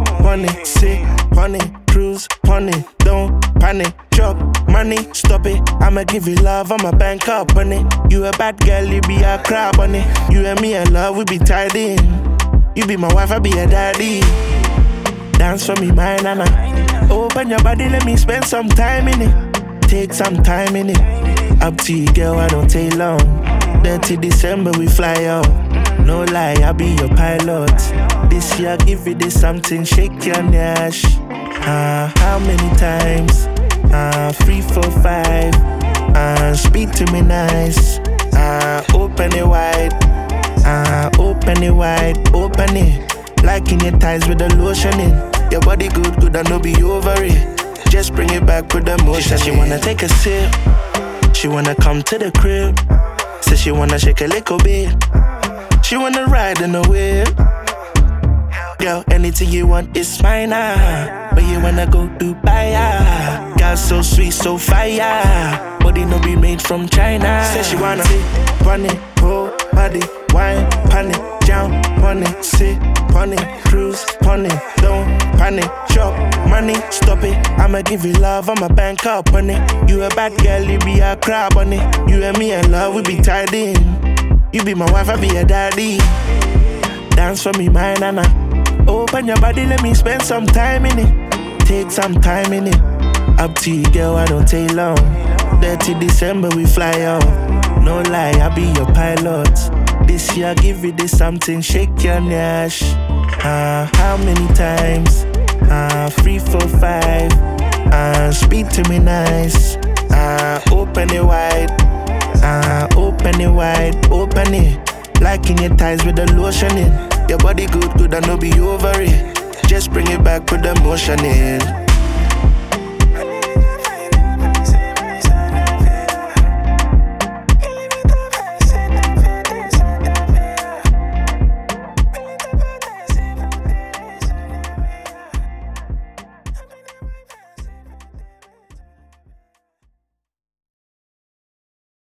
pon it, sit, pon it, cruise, pon it, don't panic, drop money, stop it. I'ma give you love, I'ma bank up on it. You a bad girl, you be a crab on it. You and me in love, we be tied in. You be my wife, I be a daddy. Dance for me, my nana. Open your body, let me spend some time in it. Take some time in it. Up to you, girl, I don't take long. Dirty December, we fly out. No lie, I'll be your pilot. This year, give you this something, shake your nash. How many times? 3, 4, 5. Speak to me nice. Open it wide. Open it wide. Open it. Like in your ties with the lotion in. Your body good, good, I know be over it. Just bring it back with the motion. She said she wanna take a sip. She wanna come to the crib. Said she wanna shake a little bit. She wanna ride in the whip. Girl, anything you want is mine, But you wanna go Dubai, Girl, so sweet, so fire. Body no be made from China. Said she wanna sit, pon it, whole body, wine, pon it, jump, pon it, sit, pon it, cruise, pon it, don't panic, chop money, stop it. I'ma give you love, I'ma bank up on it. You a bad girl, you be a crab on it. You and me in love, we be tied in. You be my wife, I be a daddy. Dance for me, my nana. Open your body, let me spend some time in it. Take some time in it. Up to you, girl, I don't take long. Dirty December, we fly out. No lie, I'll be your pilot. This year, give you this something, shake your nash. How many times? 3, 4, 5. Speak to me nice. Open it wide. Open it wide. Open it. Like in your ties with the lotion in. Your body good, good, I know be over it. Just bring it back with the motion in.